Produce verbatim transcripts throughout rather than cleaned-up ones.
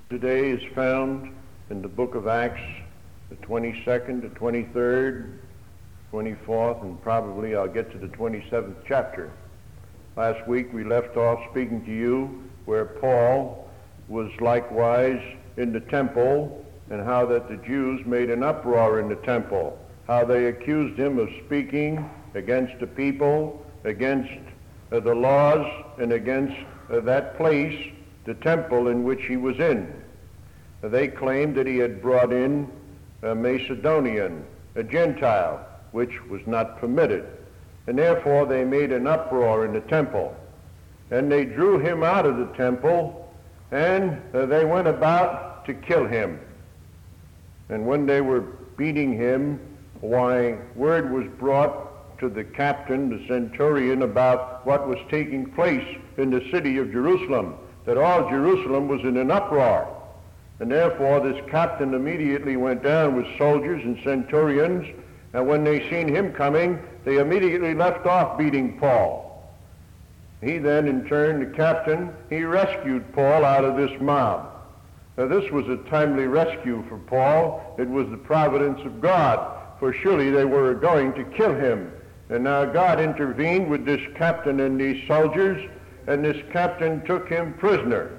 Today is found in the book of Acts, the twenty-second, the twenty-third, twenty-fourth, and probably I'll get to the twenty-seventh chapter. Last week we left off speaking to you where Paul was likewise in the temple, and how that the Jews made an uproar in the temple, how they accused him of speaking against the people, against uh, the laws, and against uh, that place, the temple in which he was in. They claimed that he had brought in a Macedonian, a Gentile, which was not permitted. And therefore they made an uproar in the temple. And they drew him out of the temple, and uh, they went about to kill him. And when they were beating him, why, word was brought to the captain, the centurion, about what was taking place in the city of Jerusalem, that all Jerusalem was in an uproar. And therefore this captain immediately went down with soldiers and centurions, and when they seen him coming, they immediately left off beating Paul. He then, in turn, the captain, he rescued Paul out of this mob. Now this was a timely rescue for Paul. It was the providence of God, for surely they were going to kill him. And now God intervened with this captain and these soldiers, and this captain took him prisoner.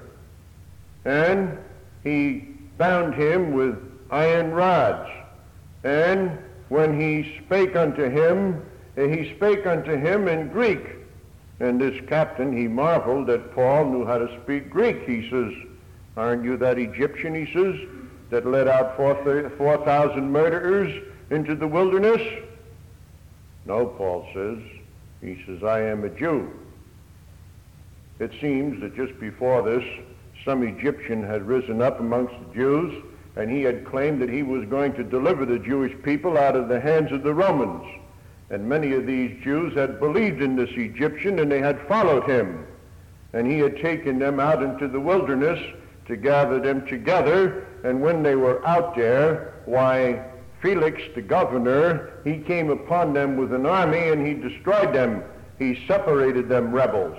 And he bound him with iron rods. And when he spake unto him, he spake unto him in Greek. And this captain, he marveled that Paul knew how to speak Greek. He says, aren't you that Egyptian, he says, that led out four thousand murderers into the wilderness? No, Paul says. He says, I am a Jew. It seems that just before this, some Egyptian had risen up amongst the Jews, and he had claimed that he was going to deliver the Jewish people out of the hands of the Romans. And many of these Jews had believed in this Egyptian, and they had followed him. And he had taken them out into the wilderness to gather them together, and when they were out there, why, Felix, the governor, he came upon them with an army, and he destroyed them. He separated them rebels.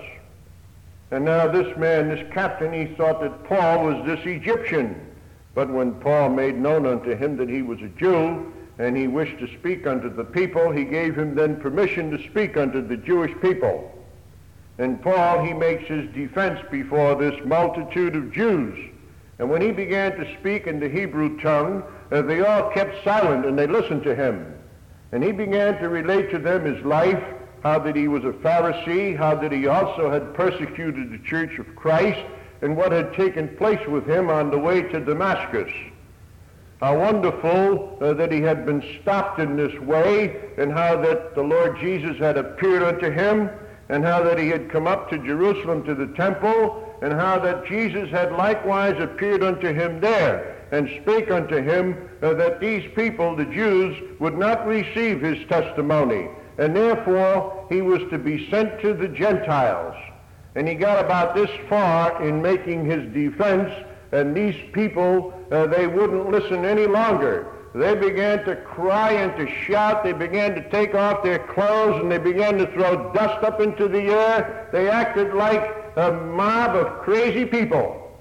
And now this man, this captain, he thought that Paul was this Egyptian. But when Paul made known unto him that he was a Jew, and he wished to speak unto the people, he gave him then permission to speak unto the Jewish people. And Paul, he makes his defense before this multitude of Jews. And when he began to speak in the Hebrew tongue, uh, they all kept silent and they listened to him. And he began to relate to them his life, how that he was a Pharisee, how that he also had persecuted the church of Christ, and what had taken place with him on the way to Damascus. How wonderful uh, that he had been stopped in this way, and how that the Lord Jesus had appeared unto him, and how that he had come up to Jerusalem to the temple, and how that Jesus had likewise appeared unto him there, and spake unto him uh, that these people, the Jews, would not receive his testimony, and therefore he was to be sent to the Gentiles. And he got about this far in making his defense, and these people, uh, they wouldn't listen any longer. They began to cry and to shout. They began to take off their clothes, and they began to throw dust up into the air. They acted like a mob of crazy people.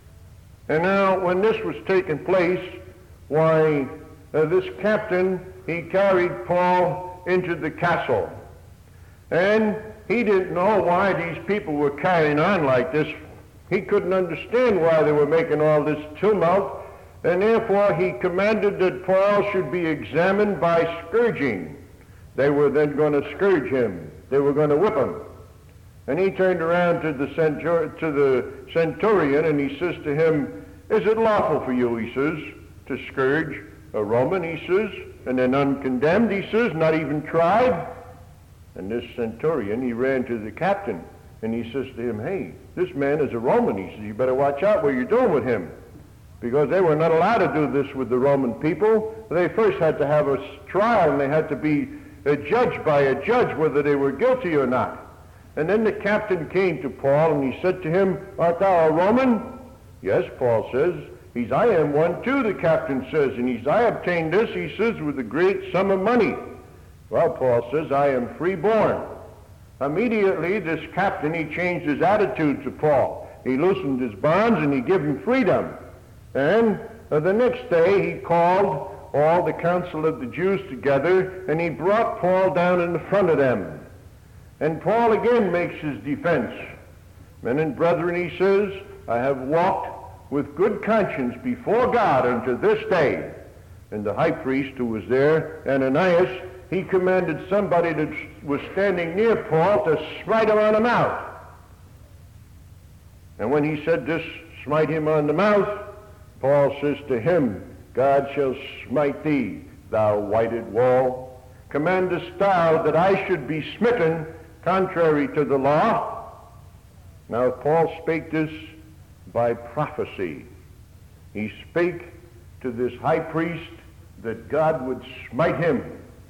And now when this was taking place, why, uh, this captain, he carried Paul into the castle. And he didn't know why these people were carrying on like this. He couldn't understand why they were making all this tumult, and therefore he commanded that Paul should be examined by scourging. They were then going to scourge him. They were going to whip him. And he turned around to the, centur- to the centurion and he says to him, is it lawful for you, he says, to scourge a Roman, he says, and an uncondemned, he says, not even tried? And this centurion, he ran to the captain, and he says to him, hey, this man is a Roman. He says, you better watch out what you're doing with him. Because they were not allowed to do this with the Roman people. They first had to have a trial, and they had to be uh, judged by a judge whether they were guilty or not. And then the captain came to Paul, and he said to him, art thou a Roman? Yes, Paul says. He's, I am one too, the captain says. And he's, I obtained this, he says, with a great sum of money. Well, Paul says, I am freeborn. Immediately, this captain, he changed his attitude to Paul. He loosened his bonds and he gave him freedom. And uh, the next day he called all the council of the Jews together, and he brought Paul down in the front of them. And Paul again makes his defense. Men and brethren, he says, I have walked with good conscience before God unto this day. And the high priest who was there, Ananias, he commanded somebody that was standing near Paul to smite him on the mouth. And when he said this, smite him on the mouth, Paul says to him, God shall smite thee, thou whited wall. Commandest thou that I should be smitten contrary to the law? Now Paul spake this by prophecy. He spake to this high priest that God would smite him.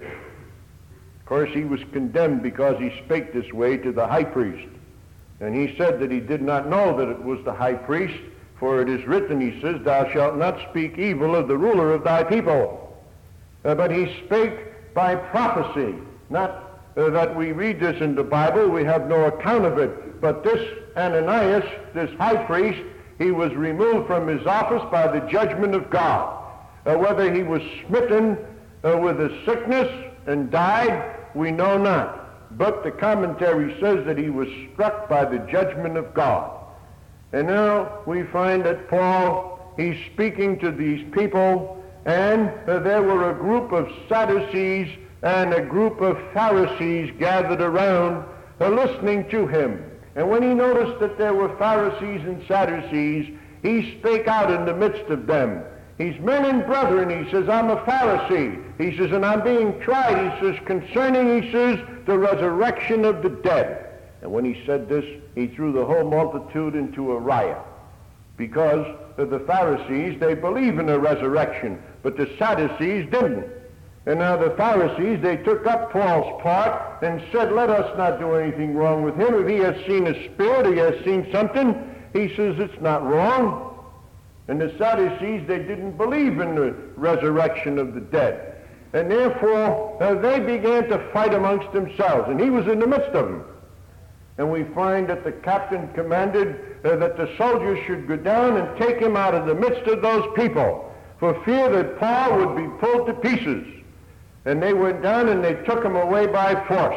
Of course, he was condemned because he spake this way to the high priest. And he said that he did not know that it was the high priest, for it is written, he says, thou shalt not speak evil of the ruler of thy people. Uh, but he spake by prophecy. Not uh, that we read this in the Bible, we have no account of it. But this Ananias, this high priest, he was removed from his office by the judgment of God. Uh, whether he was smitten uh, with a sickness and died, we know not. But the commentary says that he was struck by the judgment of God. And now we find that Paul, he's speaking to these people, and uh, there were a group of Sadducees and a group of Pharisees gathered around uh, listening to him. And when he noticed that there were Pharisees and Sadducees, he spake out in the midst of them. He's men and brethren, he says, I'm a Pharisee. He says, and I'm being tried, he says, concerning, he says, the resurrection of the dead. And when he said this, he threw the whole multitude into a riot. Because the Pharisees, they believe in a resurrection, but the Sadducees didn't. And now the Pharisees, they took up Paul's part and said, let us not do anything wrong with him. If he has seen a spirit, he has seen something, he says it's not wrong. And the Sadducees, they didn't believe in the resurrection of the dead. And therefore, uh, they began to fight amongst themselves, and he was in the midst of them. And we find that the captain commanded uh, that the soldiers should go down and take him out of the midst of those people, for fear that Paul would be pulled to pieces. And they went down and they took him away by force.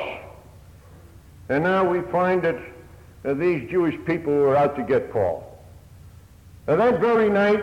And now we find that uh, these Jewish people were out to get Paul. And that very night,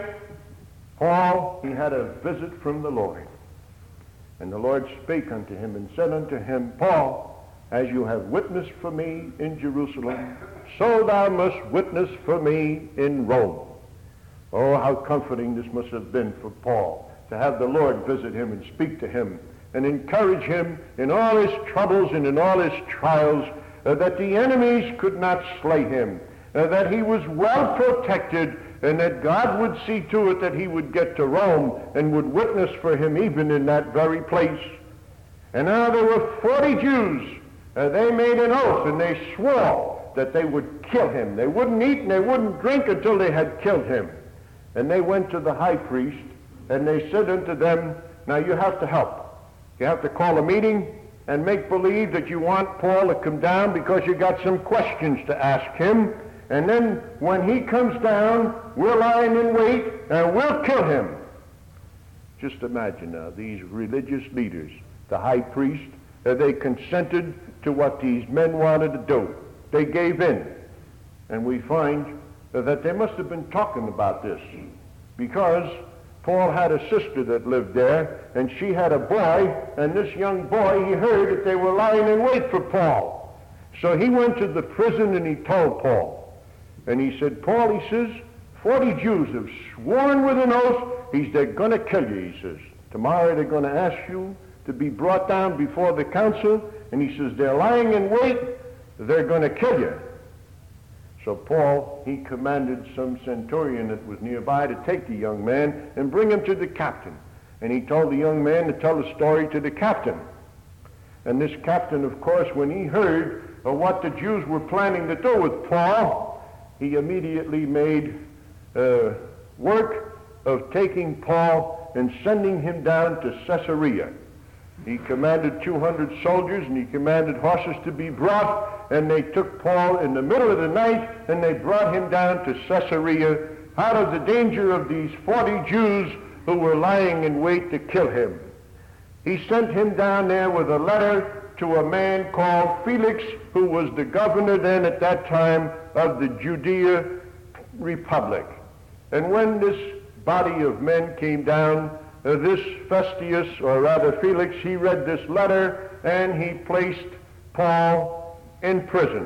Paul, he had a visit from the Lord. And the Lord spake unto him and said unto him, Paul, as you have witnessed for me in Jerusalem, so thou must witness for me in Rome. Oh, how comforting this must have been for Paul, to have the Lord visit him and speak to him and encourage him in all his troubles and in all his trials, uh, that the enemies could not slay him, uh, that he was well protected, and that God would see to it that he would get to Rome and would witness for him even in that very place. And now there were forty Jews. Uh, they made an oath and they swore that they would kill him. They wouldn't eat and they wouldn't drink until they had killed him. And they went to the high priest and they said unto them, now you have to help. You have to call a meeting and make believe that you want Paul to come down because you got some questions to ask him. And then when he comes down, we're lying in wait and we'll kill him. Just imagine now, these religious leaders, the high priest, uh, they consented to what these men wanted to do. They gave in. And we find uh, that they must have been talking about this, because Paul had a sister that lived there, and she had a boy, and this young boy, he heard that they were lying in wait for Paul. So he went to the prison and he told Paul. And he said, Paul, he says, forty Jews have sworn with an oath, he's, they're going to kill you, he says. Tomorrow they're going to ask you to be brought down before the council, and he says, they're lying in wait, they're going to kill you. So Paul, he commanded some centurion that was nearby to take the young man and bring him to the captain. And he told the young man to tell the story to the captain. And this captain, of course, when he heard of what the Jews were planning to do with Paul, he immediately made uh, work of taking Paul and sending him down to Caesarea. He commanded two hundred soldiers, and he commanded horses to be brought, and they took Paul in the middle of the night, and they brought him down to Caesarea out of the danger of these forty Jews who were lying in wait to kill him. He sent him down there with a letter to a man called Felix, who was the governor then at that time of the Judea Republic. And when this body of men came down, uh, this Festus, or rather Felix, he read this letter and he placed Paul in prison.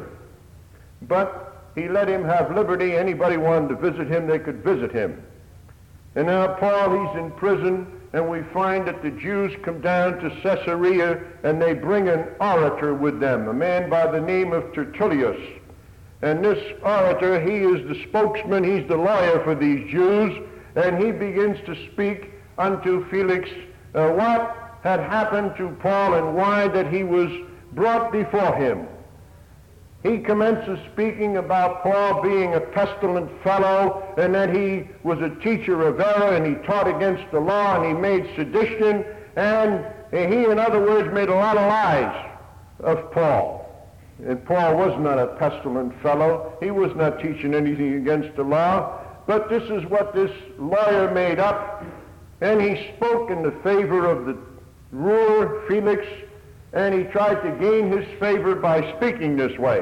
But he let him have liberty. Anybody wanted to visit him, they could visit him. And now Paul, he's in prison, and we find that the Jews come down to Caesarea and they bring an orator with them, a man by the name of Tertullus. And this orator, he is the spokesman, he's the lawyer for these Jews, and he begins to speak unto Felix uh, what had happened to Paul and why that he was brought before him. He commences speaking about Paul being a pestilent fellow, and that he was a teacher of error, and he taught against the law, and he made sedition, and he, in other words, made a lot of lies of Paul. And Paul was not a pestilent fellow. He was not teaching anything against the law, but this is what this lawyer made up, and he spoke in the favor of the ruler, Felix, and he tried to gain his favor by speaking this way.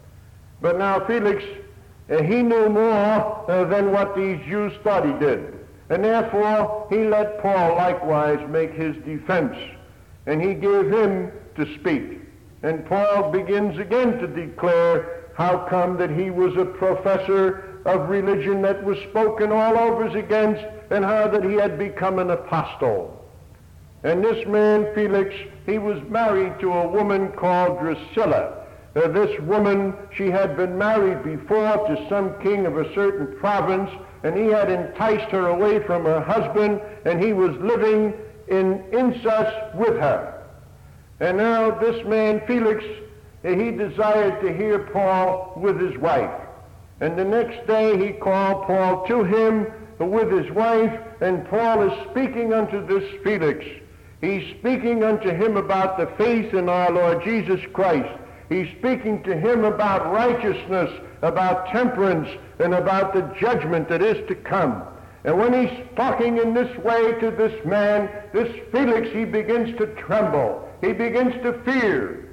But now Felix, uh, he knew more uh, than what these Jews thought he did. And therefore, he let Paul likewise make his defense. And he gave him to speak. And Paul begins again to declare how come that he was a professor of religion that was spoken all over against, and how that he had become an apostle. And this man, Felix, he was married to a woman called Drusilla. Uh, this woman, she had been married before to some king of a certain province, and he had enticed her away from her husband, and he was living in incest with her. And now this man, Felix, uh, he desired to hear Paul with his wife. And the next day he called Paul to him with his wife, and Paul is speaking unto this Felix. He's speaking unto him about the faith in our Lord Jesus Christ. He's speaking to him about righteousness, about temperance, and about the judgment that is to come. And when he's talking in this way to this man, this Felix, he begins to tremble. He begins to fear.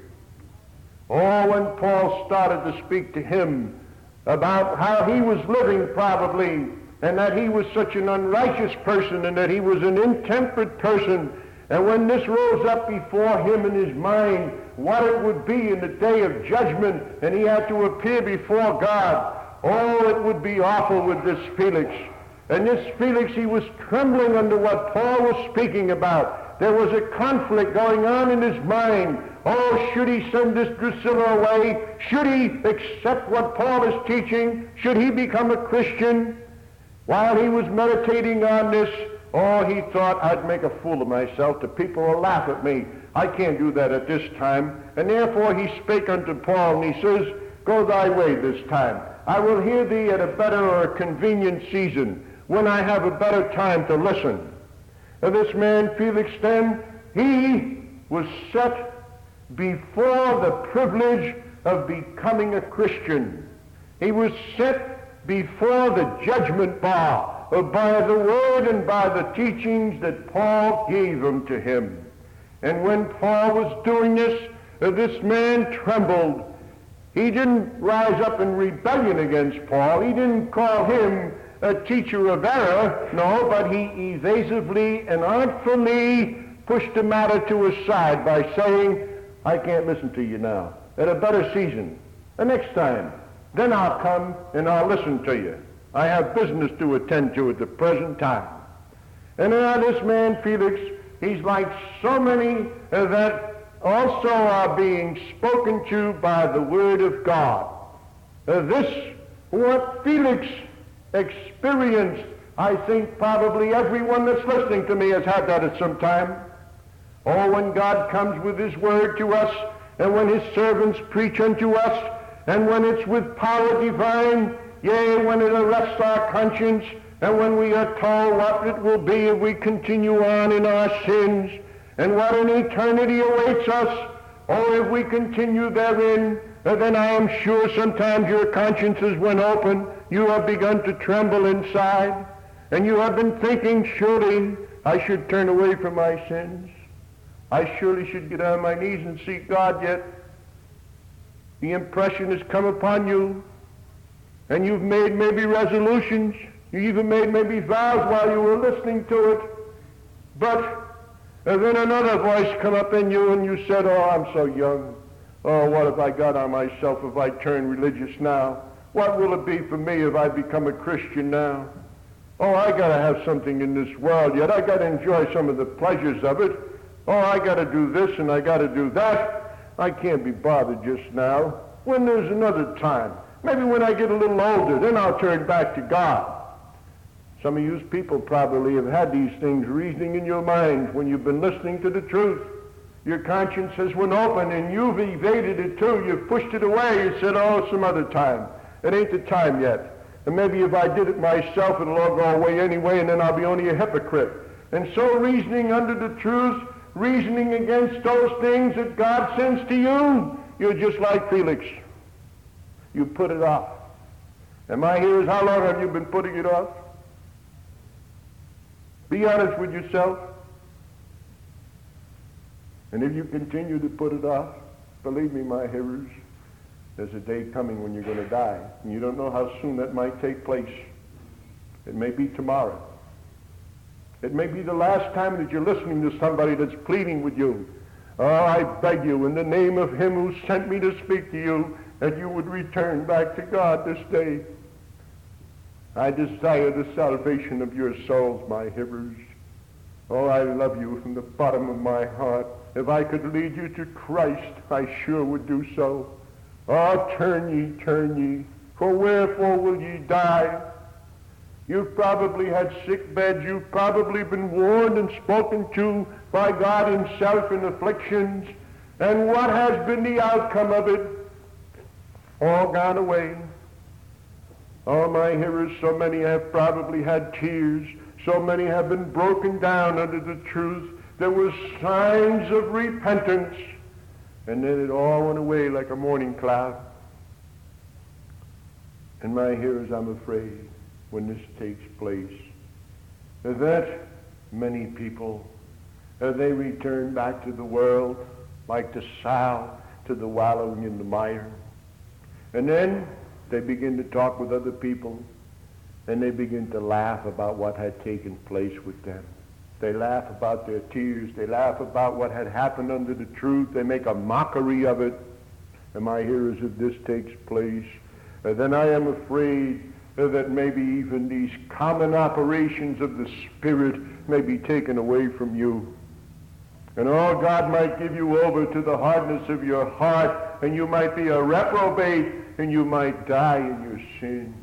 Oh, when Paul started to speak to him about how he was living probably, and that he was such an unrighteous person, and that he was an intemperate person, and when this rose up before him in his mind, what it would be in the day of judgment, and he had to appear before God, oh, it would be awful with this Felix. And this Felix, he was trembling under what Paul was speaking about. There was a conflict going on in his mind. Oh, should he send this Drusilla away? Should he accept what Paul is teaching? Should he become a Christian? While he was meditating on this, oh, he thought, I'd make a fool of myself. The people will laugh at me. I can't do that at this time. And therefore he spake unto Paul, and he says, go thy way this time. I will hear thee at a better or a convenient season, when I have a better time to listen. And this man, Felix, then, he was set before the privilege of becoming a Christian. He was set before the judgment bar, by the word and by the teachings that Paul gave them to him. And when Paul was doing this, uh, this man trembled. He didn't rise up in rebellion against Paul. He didn't call him a teacher of error, no, but he evasively and artfully pushed the matter to his side by saying, I can't listen to you now. At a better season, the next time, then I'll come and I'll listen to you. I have business to attend to at the present time. And now this man, Felix, he's like so many uh, that also are being spoken to by the word of God. Uh, this, what Felix experienced, I think probably everyone that's listening to me has had that at some time. Oh, when God comes with his word to us, and when his servants preach unto us, and when it's with power divine, yea, when it arrests our conscience, and when we are told what it will be if we continue on in our sins, and what an eternity awaits us, Oh, if we continue therein, then I am sure sometimes your consciences, when open, you have begun to tremble inside, and you have been thinking, surely I should turn away from my sins. I surely should get on my knees and seek God, yet the impression has come upon you, and you've made maybe resolutions, you even made maybe vows while you were listening to it, but and then another voice come up in you and you said, oh, I'm so young. Oh, what have I got on myself if I turn religious now? What will it be for me if I become a Christian now? Oh, I got to have something in this world yet. I got to enjoy some of the pleasures of it. Oh, I got to do this and I got to do that. I can't be bothered just now. When there's another time, maybe when I get a little older, then I'll turn back to God. Some of you people probably have had these things reasoning in your mind when you've been listening to the truth. Your conscience has went open and you've evaded it too. You've pushed it away. You said, oh, some other time. It ain't the time yet. And maybe if I did it myself, it'll all go away anyway, and then I'll be only a hypocrite. And so reasoning under the truth, reasoning against those things that God sends to you, you're just like Felix. You put it off. And my hearers, how long have you been putting it off? Be honest with yourself. And if you continue to put it off, believe me, my hearers, there's a day coming when you're going to die. And you don't know how soon that might take place. It may be tomorrow. It may be the last time that you're listening to somebody that's pleading with you. Oh, I beg you, in the name of him who sent me to speak to you, that you would return back to God this day. I desire the salvation of your souls, my hearers. Oh, I love you from the bottom of my heart. If I could lead you to Christ, I sure would do so. Oh, turn ye, turn ye, for wherefore will ye die? You've probably had sick beds. You've probably been warned and spoken to by God himself in afflictions. And what has been the outcome of it? All gone away. Oh, my hearers, so many have probably had tears. So many have been broken down under the truth. There were signs of repentance. And then it all went away like a morning cloud. And my hearers, I'm afraid, when this takes place, that many people, uh, they return back to the world like the sow to the wallowing in the mire. And then they begin to talk with other people, and they begin to laugh about what had taken place with them. They laugh about their tears. They laugh about what had happened under the truth. They make a mockery of it. And my hearers, if this takes place, uh, then I am afraid uh, that maybe even these common operations of the Spirit may be taken away from you. And oh, God might give you over to the hardness of your heart, and you might be a reprobate, and you might die in your sins.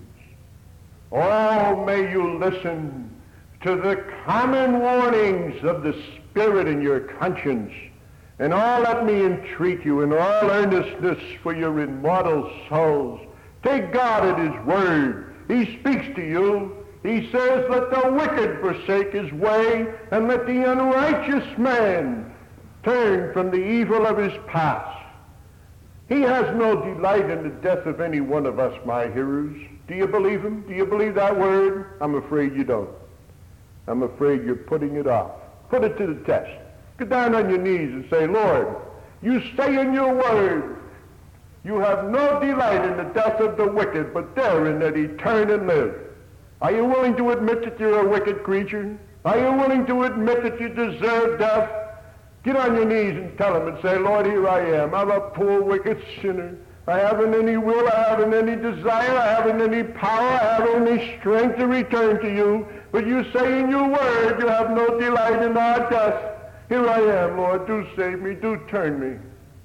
Oh, may you listen to the common warnings of the Spirit in your conscience. And oh, let me entreat you in all earnestness for your immortal souls. Take God at his word. He speaks to you. He says, let the wicked forsake his way, and let the unrighteous man turn from the evil of his past. He has no delight in the death of any one of us, my hearers. Do you believe him? Do you believe that word? I'm afraid you don't. I'm afraid you're putting it off. Put it to the test. Get down on your knees and say, Lord, you say in your word, you have no delight in the death of the wicked, but therein that he turn and live. Are you willing to admit that you're a wicked creature? Are you willing to admit that you deserve death? Get on your knees and tell him and say, Lord, here I am. I'm a poor, wicked sinner. I haven't any will, I haven't any desire, I haven't any power, I haven't any strength to return to you. But you say in your word you have no delight in our death. Here I am, Lord, do save me, do turn me.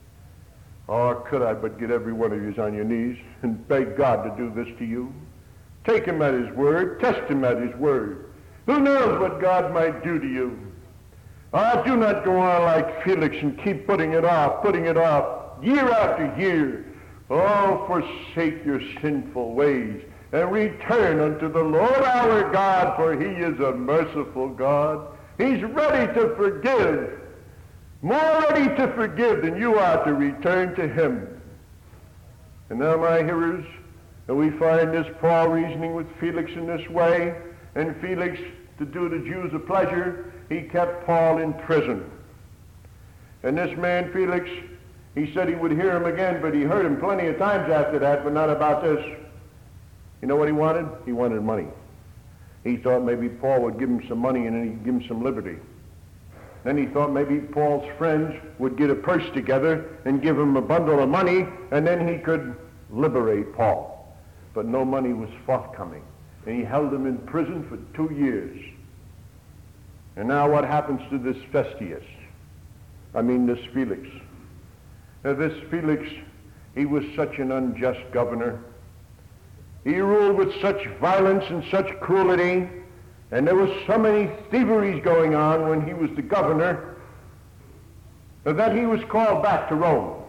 Oh, could I but get every one of you on your knees and beg God to do this to you? Take him at his word, test him at his word. Who knows what God might do to you? Oh, do not go on like Felix and keep putting it off, putting it off, year after year. Oh, forsake your sinful ways and return unto the Lord our God, for he is a merciful God. He's ready to forgive. more ready to forgive than you are to return to him. And now, my hearers, we find this Paul reasoning with Felix in this way, and Felix, to do the Jews a pleasure, he kept Paul in prison. And this man Felix, he said he would hear him again, but he heard him plenty of times after that, but not about this. You know what he wanted? He wanted money. He thought maybe Paul would give him some money and then he'd give him some liberty. Then he thought maybe Paul's friends would get a purse together and give him a bundle of money, and then he could liberate Paul. But no money was forthcoming, and he held him in prison for two years. And now what happens to this Festus? I mean this Felix. Now this Felix, he was such an unjust governor. He ruled with such violence and such cruelty, and there was so many thieveries going on when he was the governor, that he was called back to Rome.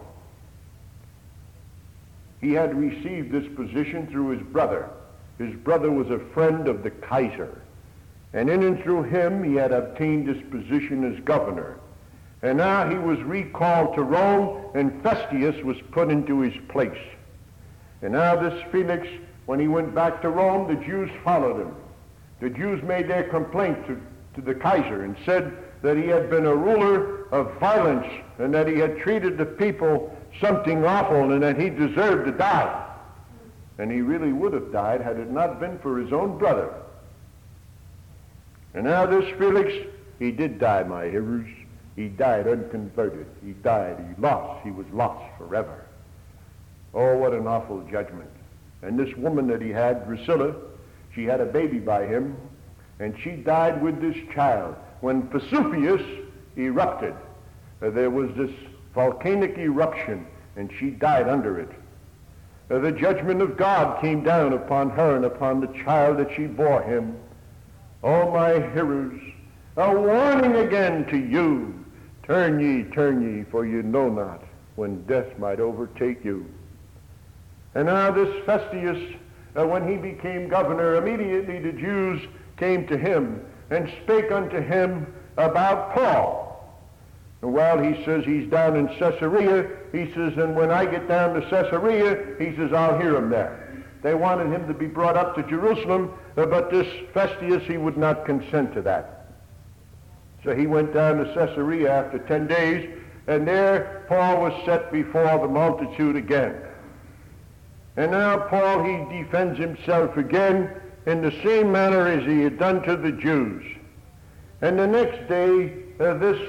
He had received this position through his brother. His brother was a friend of the Kaiser, and in and through him he had obtained this position as governor. And now he was recalled to Rome, and Festus was put into his place. And now this Felix, when he went back to Rome, the Jews followed him. The Jews made their complaint to, to the Kaiser and said that he had been a ruler of violence and that he had treated the people something awful and that he deserved to die. And he really would have died had it not been for his own brother. And now this Felix, he did die, my hearers. He died unconverted. He died. He lost. He was lost forever. Oh, what an awful judgment. And this woman that he had, Drusilla, she had a baby by him, and she died with this child. When Vesuvius erupted, uh, there was this volcanic eruption, and she died under it. Uh, the judgment of God came down upon her and upon the child that she bore him. Oh, my hearers, a warning again to you. Turn ye, turn ye, for you know not when death might overtake you. And now this Festus, uh, when he became governor, immediately the Jews came to him and spake unto him about Paul. And while he says he's down in Caesarea, he says, and when I get down to Caesarea, he says, I'll hear him there. They wanted him to be brought up to Jerusalem, uh, but this Festus, he would not consent to that. So he went down to Caesarea after ten days, and there Paul was set before the multitude again. And now Paul, he defends himself again in the same manner as he had done to the Jews. And the next day, uh, this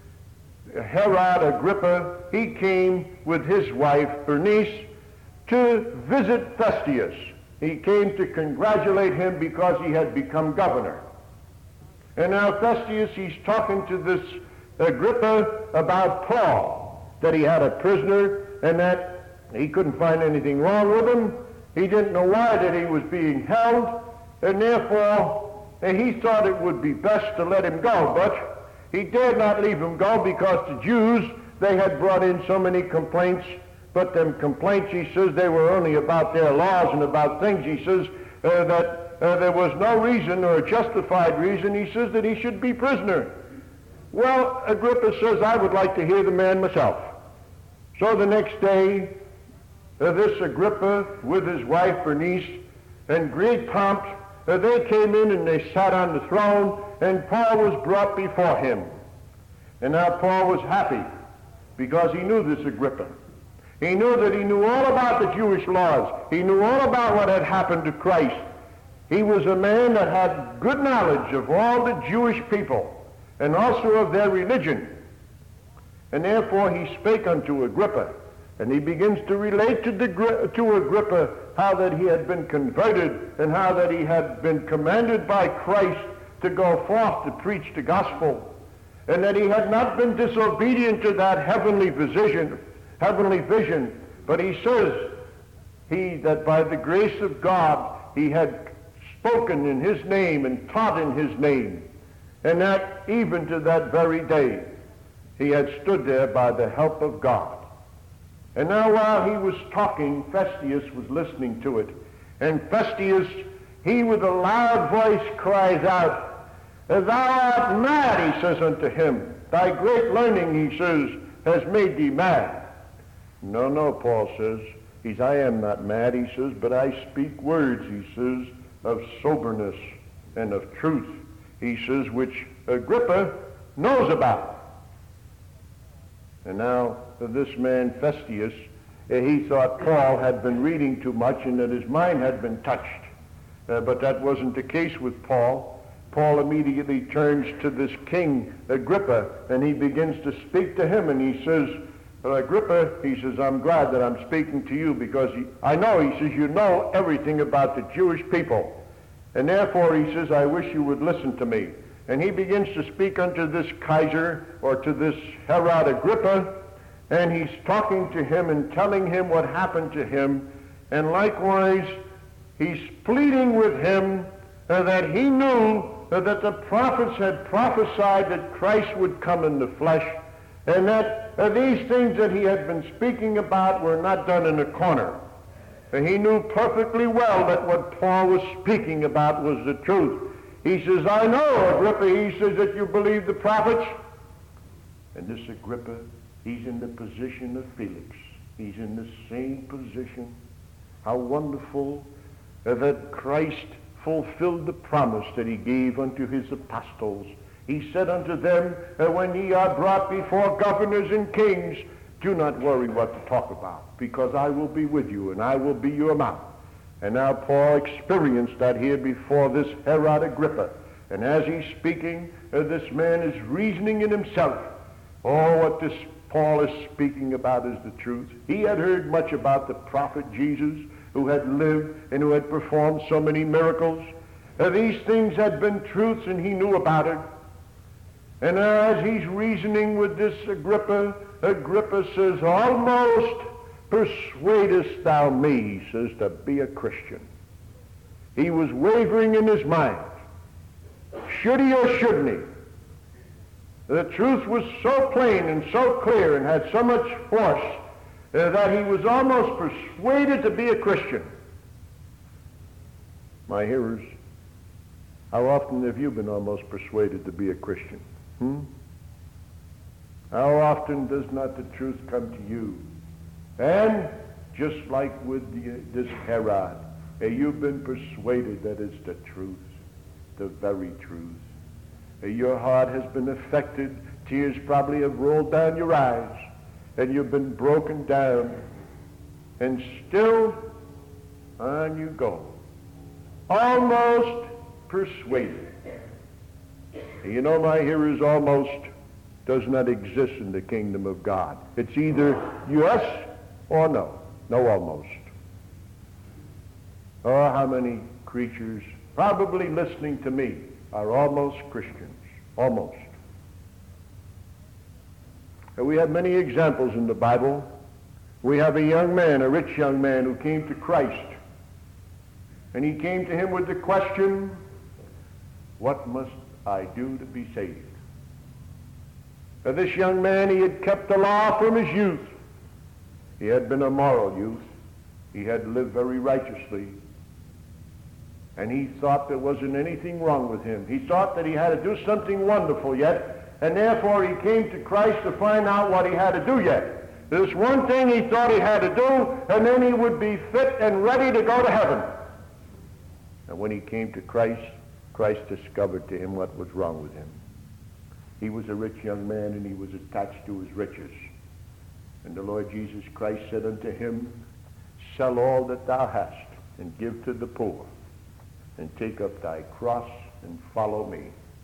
Herod Agrippa, he came with his wife Bernice to visit Festus. He came to congratulate him because he had become governor. And now Festus, he's talking to this Agrippa about Paul, that he had a prisoner and that he couldn't find anything wrong with him. He didn't know why that he was being held, and therefore and he thought it would be best to let him go, but he dared not leave him go because the Jews, they had brought in so many complaints, but them complaints, he says, they were only about their laws and about things, he says, uh, that Uh, there was no reason or a justified reason, he says, that he should be prisoner. Well, Agrippa says, I would like to hear the man myself. So the next day, uh, this Agrippa with his wife Bernice and great pomp, uh, they came in and they sat on the throne, and Paul was brought before him. And now Paul was happy because he knew this Agrippa. He knew that he knew all about the Jewish laws. He knew all about what had happened to Christ. He was a man that had good knowledge of all the Jewish people and also of their religion. And therefore he spake unto Agrippa, and he begins to relate to, the, to Agrippa how that he had been converted and how that he had been commanded by Christ to go forth to preach the gospel, and that he had not been disobedient to that heavenly vision, heavenly vision, but he says he that by the grace of God he had spoken in his name and taught in his name, and that even to that very day he had stood there by the help of God. And now while he was talking, Festus was listening to it, and Festus, he with a loud voice cries out, Thou art mad, he says unto him. Thy great learning, he says, has made thee mad. No, no, Paul says. He's, I am not mad, he says, but I speak words, he says, of soberness and of truth, he says, which Agrippa knows about. And now this man Festus, he thought Paul had been reading too much and that his mind had been touched. Uh, but that wasn't the case with Paul. Paul immediately turns to this king, Agrippa, and he begins to speak to him, and he says, Agrippa, he says, I'm glad that I'm speaking to you because he, I know, he says, you know everything about the Jewish people. And therefore, he says, I wish you would listen to me. And he begins to speak unto this Kaiser, or to this Herod Agrippa, and he's talking to him and telling him what happened to him. And likewise, he's pleading with him uh, that he knew uh, that the prophets had prophesied that Christ would come in the flesh, and that uh, these things that he had been speaking about were not done in a corner. And he knew perfectly well that what Paul was speaking about was the truth. He says, I know, Agrippa, he says, that you believe the prophets. And this Agrippa, he's in the position of Felix. He's in the same position. How wonderful uh, that Christ fulfilled the promise that he gave unto his apostles. He said unto them, uh, when ye are brought before governors and kings, do not worry what to talk about, because I will be with you, and I will be your mouth. And now Paul experienced that here before this Herod Agrippa. And as he's speaking, uh, this man is reasoning in himself. Oh, what this Paul is speaking about is the truth. He had heard much about the prophet Jesus, who had lived and who had performed so many miracles. Uh, these things had been truths, and he knew about it. And as he's reasoning with this Agrippa, Agrippa says, almost persuadest thou me, he says, to be a Christian. He was wavering in his mind. Should he or shouldn't he? The truth was so plain and so clear and had so much force uh, that he was almost persuaded to be a Christian. My hearers, how often have you been almost persuaded to be a Christian? Hmm? How often does not the truth come to you? And just like with the, this Herod, uh, you've been persuaded that it's the truth, the very truth. Uh, your heart has been affected. Tears probably have rolled down your eyes, and you've been broken down. And still, on you go, almost persuaded. You know, my hearers, almost does not exist in the kingdom of God. It's either yes or no. No almost. Oh, how many creatures probably listening to me are almost Christians. Almost. And we have many examples in the Bible. We have a young man, a rich young man, who came to Christ. And he came to him with the question, what must I do to be saved? Now, this young man, he had kept the law from his youth. He had been a moral youth. He had lived very righteously. And he thought there wasn't anything wrong with him. He thought that he had to do something wonderful yet, and therefore he came to Christ to find out what he had to do yet. There's one thing he thought he had to do, and then he would be fit and ready to go to heaven. And when he came to Christ, Christ discovered to him what was wrong with him. He was a rich young man, and he was attached to his riches. And the Lord Jesus Christ said unto him, sell all that thou hast, and give to the poor, and take up thy cross, and follow me.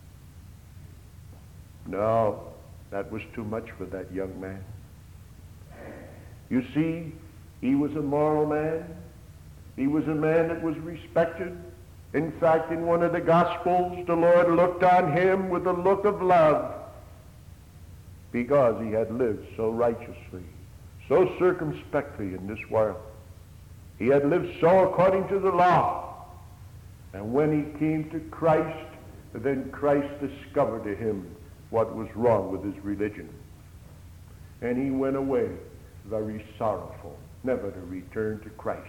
No, that was too much for that young man. You see, he was a moral man. He was a man that was respected. In fact, in one of the Gospels, the Lord looked on him with a look of love because he had lived so righteously, so circumspectly in this world. He had lived so according to the law. And when he came to Christ, then Christ discovered to him what was wrong with his religion. And he went away very sorrowful, never to return to Christ.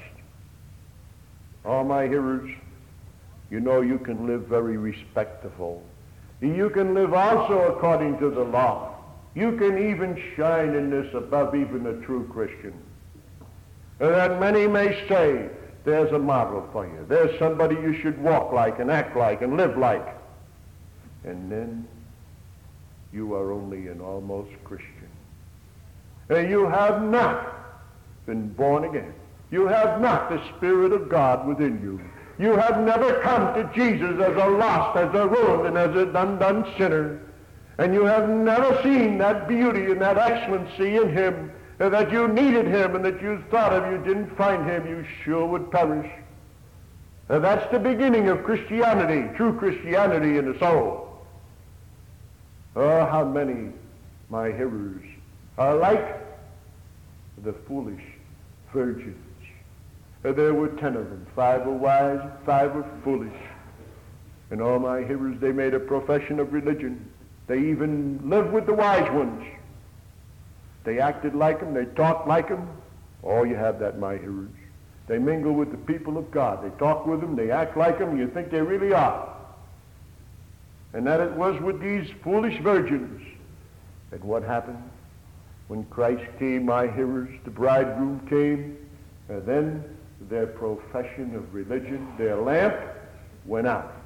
All my hearers, you know you can live very respectable You can live also according to the law. You can even shine in this above even a true Christian. That many may say, there's a model for you. There's somebody you should walk like and act like and live like. And then you are only an almost Christian. And you have not been born again. You have not the Spirit of God within you. You have never come to Jesus as a lost, as a ruined, and as an undone sinner. And you have never seen that beauty and that excellency in him, and that you needed him, and that you thought if you didn't find him, you sure would perish. And that's the beginning of Christianity, true Christianity in the soul. Oh, how many, my hearers, are like the foolish virgins. And there were ten of them. Five were wise, five were foolish. And all my hearers, they made a profession of religion. They even lived with the wise ones. They acted like them. They talked like them. Oh, you have that, my hearers. They mingle with the people of God. They talk with them. They act like them. You think they really are. And that it was with these foolish virgins. And what happened? When Christ came, my hearers, the bridegroom came, and then their profession of religion, their lamp, went out.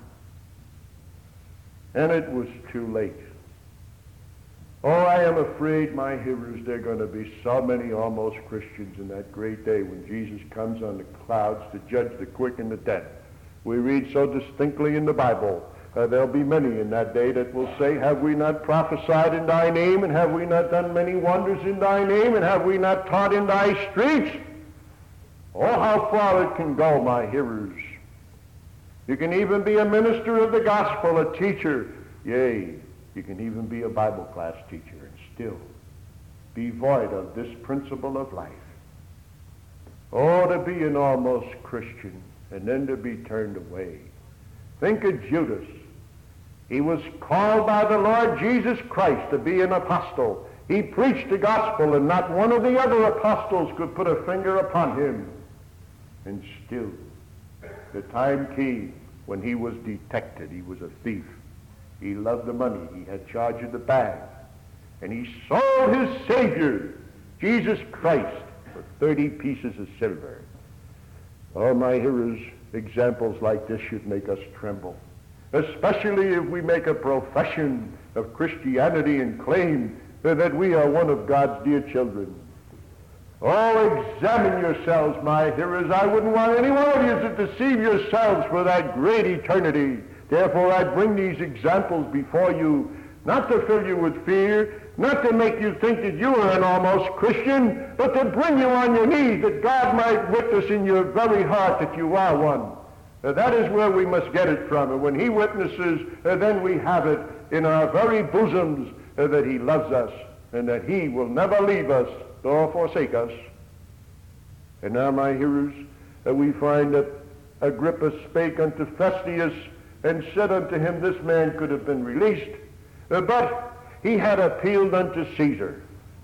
And it was too late. Oh, I am afraid, my hearers, there are going to be so many almost Christians in that great day when Jesus comes on the clouds to judge the quick and the dead. We read so distinctly in the Bible. Uh, there'll be many in that day that will say, have we not prophesied in thy name, and have we not done many wonders in thy name, and have we not taught in thy streets? Oh, how far it can go, my hearers. You can even be a minister of the gospel, a teacher. Yea, you can even be a Bible class teacher and still be void of this principle of life. Oh, to be an almost Christian and then to be turned away. Think of Judas. He was called by the Lord Jesus Christ to be an apostle. He preached the gospel, and not one of the other apostles could put a finger upon him. And still, the time came when he was detected. He was a thief. He loved the money. He had charge of the bag. And he sold his Savior, Jesus Christ, for thirty pieces of silver. Oh, my hearers, examples like this should make us tremble, especially if we make a profession of Christianity and claim that we are one of God's dear children. Oh, examine yourselves, my hearers. I wouldn't want any one of you to deceive yourselves for that great eternity. Therefore, I bring these examples before you, not to fill you with fear, not to make you think that you are an almost Christian, but to bring you on your knees, that God might witness in your very heart that you are one. Uh, that is where we must get it from. And when he witnesses, uh, then we have it in our very bosoms uh, that he loves us and that he will never leave us nor forsake us. And now, my hearers, uh, we find that Agrippa spake unto Festus and said unto him, this man could have been released, uh, but he had appealed unto Caesar.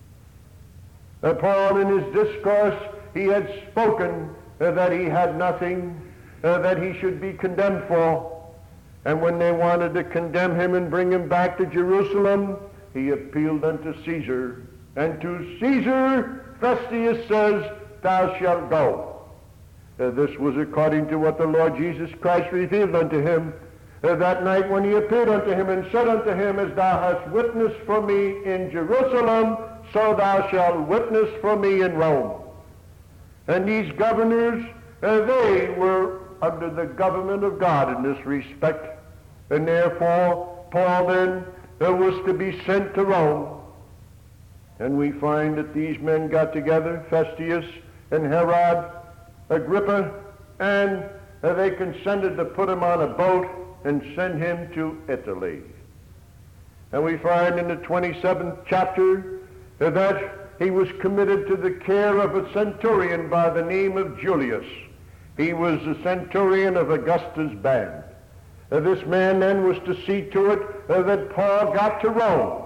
Uh, Paul, in his discourse, he had spoken uh, that he had nothing uh, that he should be condemned for. And when they wanted to condemn him and bring him back to Jerusalem, he appealed unto Caesar. And to Caesar, Festus says, thou shalt go. Uh, this was according to what the Lord Jesus Christ revealed unto him uh, that night when he appeared unto him and said unto him, as thou hast witnessed for me in Jerusalem, so thou shalt witness for me in Rome. And these governors, uh, they were under the government of God in this respect. And therefore, Paul then uh, was to be sent to Rome. And we find that these men got together, Festus and Herod, Agrippa, and uh, they consented to put him on a boat and send him to Italy. And we find in the twenty-seventh chapter uh, that he was committed to the care of a centurion by the name of Julius. He was the centurion of Augustus' band. Uh, this man then was to see to it uh, that Paul got to Rome.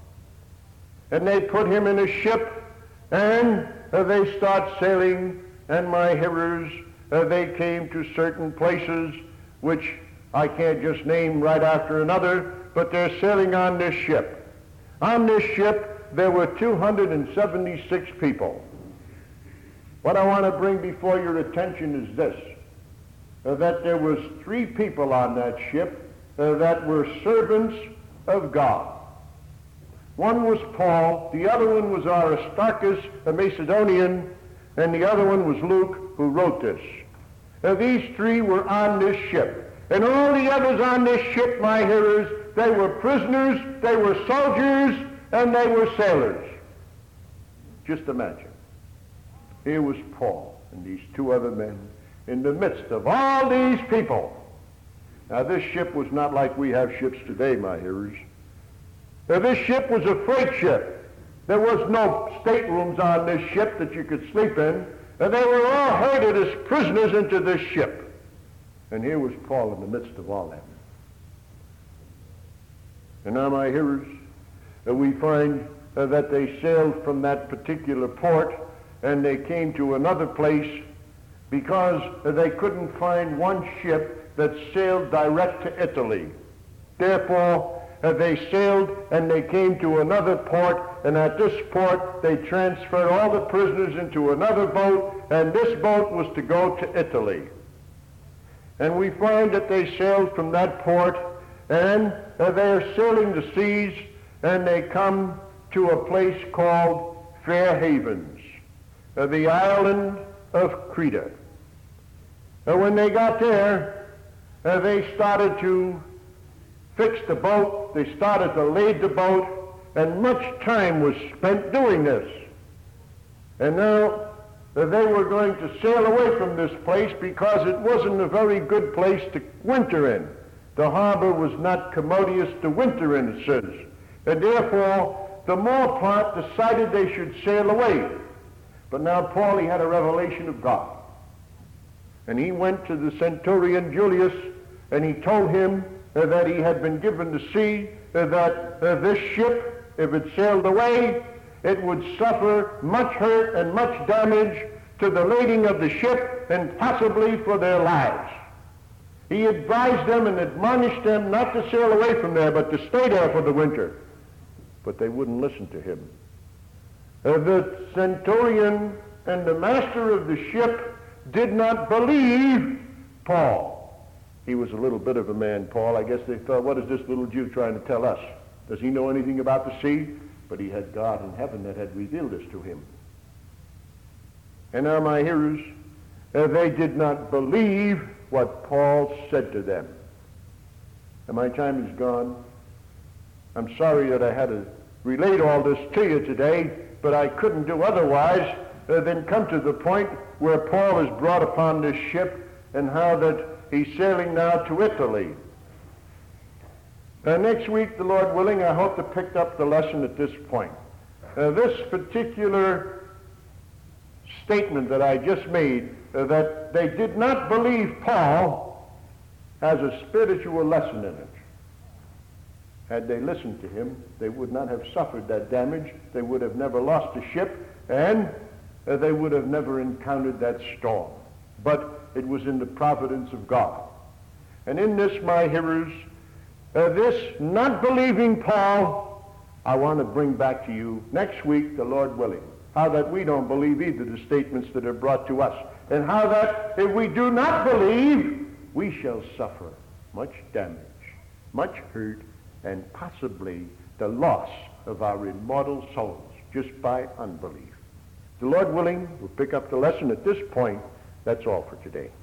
And they put him in a ship, and uh, they start sailing, and my hearers, uh, they came to certain places which I can't just name right after another, but they're sailing on this ship. On this ship, there were two hundred seventy-six people. What I want to bring before your attention is this, uh, that there was three people on that ship uh, that were servants of God. One was Paul, the other one was Aristarchus, a Macedonian, and the other one was Luke, who wrote this. Uh, these three were on this ship. And all the others on this ship, my hearers, they were prisoners, they were soldiers, and they were sailors. Just imagine. Here was Paul and these two other men in the midst of all these people. Now, this ship was not like we have ships today, my hearers. Now, this ship was a freight ship. There was no staterooms on this ship that you could sleep in, and they were all herded as prisoners into this ship. And here was Paul in the midst of all that. And now, my hearers, uh, we find uh, that they sailed from that particular port and they came to another place because uh, they couldn't find one ship that sailed direct to Italy. Therefore, uh, they sailed and they came to another port, and at this port they transferred all the prisoners into another boat, and this boat was to go to Italy. And we find that they sailed from that port, and uh, they are sailing the seas, and they come to a place called Fair Havens, uh, the island of Crete. Uh, when they got there, uh, they started to fix the boat, they started to lade the boat, and much time was spent doing this. And now uh, they were going to sail away from this place because it wasn't a very good place to winter in. The harbor was not commodious to winter in, it says. And therefore, the more part decided they should sail away. But now Paul, he had a revelation of God. And he went to the centurion Julius, and he told him uh, that he had been given to see uh, that uh, this ship, if it sailed away, it would suffer much hurt and much damage to the lading of the ship and possibly for their lives. He advised them and admonished them not to sail away from there, but to stay there for the winter. But they wouldn't listen to him. Uh, the centurion and the master of the ship did not believe Paul. He was a little bit of a man, Paul. I guess they thought, what is this little Jew trying to tell us? Does he know anything about the sea? But he had God in heaven that had revealed this to him. And now, my hearers, uh, they did not believe what Paul said to them. And my time is gone. I'm sorry that I had to relate all this to you today, but I couldn't do otherwise uh, than come to the point where Paul is brought upon this ship and how that he's sailing now to Italy. Uh, next week, the Lord willing, I hope to pick up the lesson at this point. Uh, this particular statement that I just made, uh, that they did not believe Paul, has a spiritual lesson in it. Had they listened to him, they would not have suffered that damage. They would have never lost a ship, and uh, they would have never encountered that storm. But it was in the providence of God. And in this, my hearers, uh, this not believing Paul, I want to bring back to you next week, the Lord willing, how that we don't believe either the statements that are brought to us, and how that if we do not believe, we shall suffer much damage, much hurt, and possibly the loss of our immortal souls just by unbelief. The Lord willing, we'll pick up the lesson at this point. That's all for today.